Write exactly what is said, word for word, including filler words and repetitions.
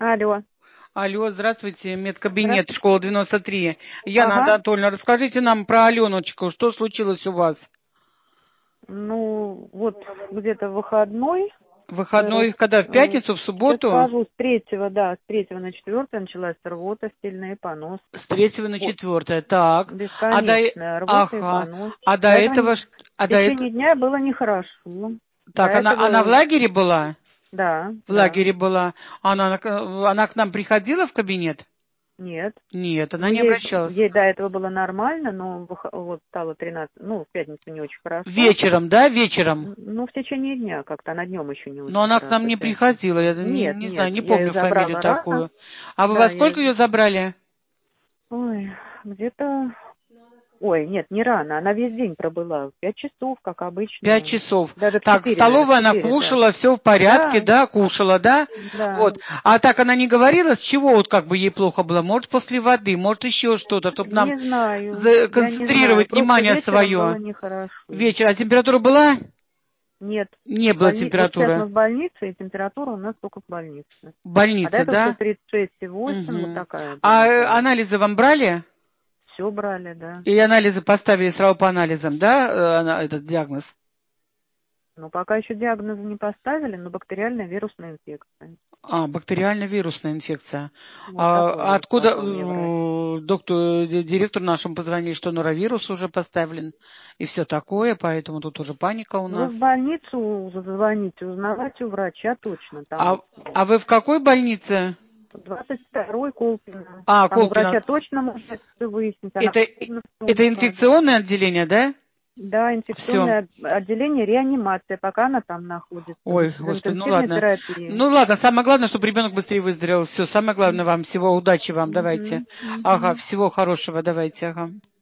Алло. Алло, здравствуйте, медкабинет, Здравствуйте. школа девяносто три. Яна Ага. Анатольевна, расскажите нам про Аленочку, что случилось у вас? Ну, вот где-то в выходной. э, Выходной, когда, в э, пятницу, в Сейчас субботу? скажу, с третьего, да, с третьего на четвертое началась рвота, сильный понос. С третьего на Вот, четвертое, так. А до, э- бесконечная рвота и ага, понос. а до До этого не- этого, ш- в а до этого, течение дня было нехорошо. До так, она, она в этого, лагере была? да, В да, лагере была. Она, на- она к нам приходила в кабинет? нет. Нет, она Ну, не ей, обращалась. ей до этого было нормально, но вых- вот стало тринадцать, ну, в пятницу не очень хорошо. Вечером, да, вечером? Ну, в течение дня как-то, она днем еще не Но очень она к нам хорошо, в не пятницу. приходила, я не, Нет, не нет, знаю, не я ее помню фамилию забрала рано. такую. А вы во Да, я... сколько ее забрали? Ой, где-то... Ой, нет, не рано, она весь день пробыла. Пять часов, как Пять обычно. часов. Даже в Так, в четыре, наверное, в столовой она четыре, да. кушала, все в порядке, Да, да, кушала, да? да. Вот. А так она не говорила, с чего вот как бы ей плохо было? Может, после воды, может, еще что-то, чтобы нам Не знаю, я не знаю. концентрировать Просто внимание вечером было свое. нехорошо. Вечер. А температура была? Нет, Не в было больни... вот сейчас мы температуры. в больнице, и температура у нас только в больнице. В А до больнице, этого все да? тридцать шесть и восемь, вот Угу. такая А была э, прям. анализы вам брали? Все брали, да. И анализы поставили сразу по анализам, да, э, ана- этот диагноз? Ну, пока еще диагноза не поставили, но бактериальная вирусная инфекция. А, бактериально-вирусная инфекция. Вот такой А вот откуда сказал мне врач. э, доктор, ди- директору нашему позвонили, что норовирус уже поставлен и все такое, поэтому тут уже паника у Ну, вы нас. в больницу зазвоните, узнавать у врача точно А, там. а вы в какой больнице? двадцать второй Колпино. А, Там у Колпино. врача точно можно все выяснить. Она Это, в это складе. инфекционное отделение, да? Да, Все. инфекционное отделение, реанимация, пока она там находится. Ой, В господи, ну интенсивной ладно. терапии. Ну ладно, самое главное, чтобы ребенок быстрее выздоровел. Все, самое главное вам. Всего удачи вам, давайте. Мгм, Ага, мгм. всего хорошего, давайте, ага.